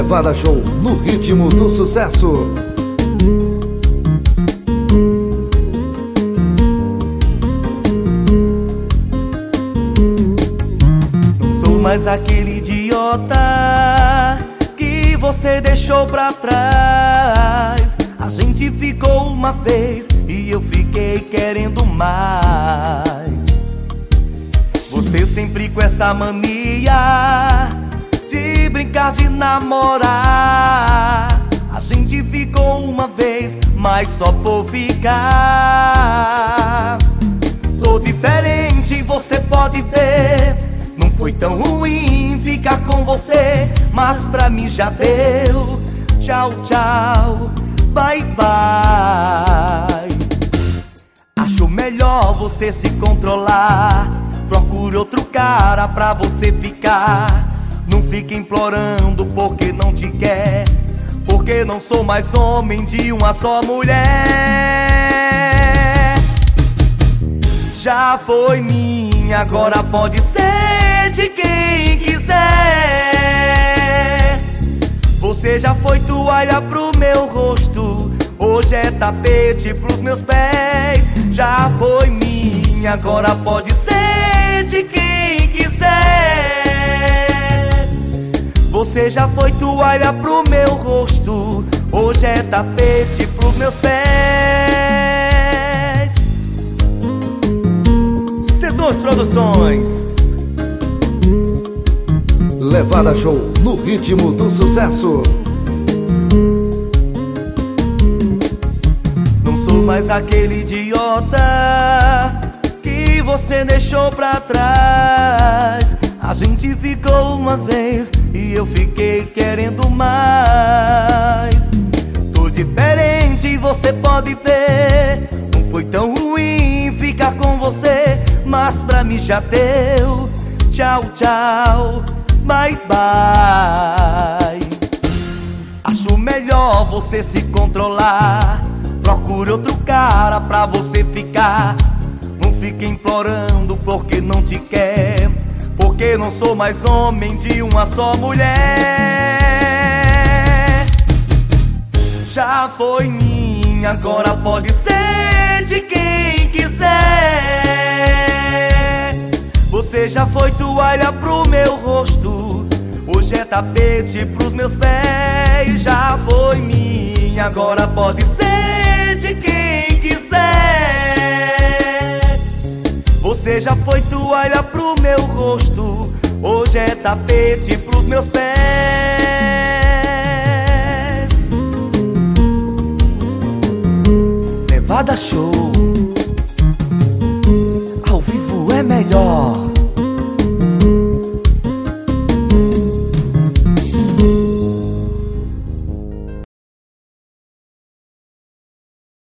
Levada Show no ritmo do sucesso. Não sou mais aquele idiota que você deixou pra trás. A gente ficou uma vez e eu fiquei querendo mais. Você sempre com essa mania de brincar, de namorar. A gente ficou uma vez, mas só por ficar. Tô diferente, você pode ver. Não foi tão ruim ficar com você, mas pra mim já deu. Tchau, tchau, bye, bye. Acho melhor você se controlar. Procure outro cara pra você ficar. Não fique implorando porque não te quer, porque não sou mais homem de uma só mulher. Já foi minha, agora pode ser de quem quiser. Você já foi toalha pro meu rosto, hoje é tapete pros meus pés. Já foi minha, agora pode ser de quem quiser. Você já foi toalha pro meu rosto, hoje é tapete pros meus pés. C2 Produções. Levada Show no ritmo do sucesso. Não sou mais aquele idiota que você deixou pra trás. A gente ficou uma vez e eu fiquei querendo mais. Tô diferente, você pode ver. Não foi tão ruim ficar com você, mas pra mim já deu. Tchau, tchau, bye, bye. Acho melhor você se controlar. Procure outro cara pra você ficar. Não fique implorando porque não te quer, porque não sou mais homem de uma só mulher. Já foi minha, agora pode ser de quem quiser. Você já foi toalha pro meu rosto, hoje é tapete pros meus pés. Já foi minha, agora pode ser de quem quiser. Você já foi toalha pro meu rosto, hoje é tapete pros meus pés. Levada Show, ao vivo é melhor.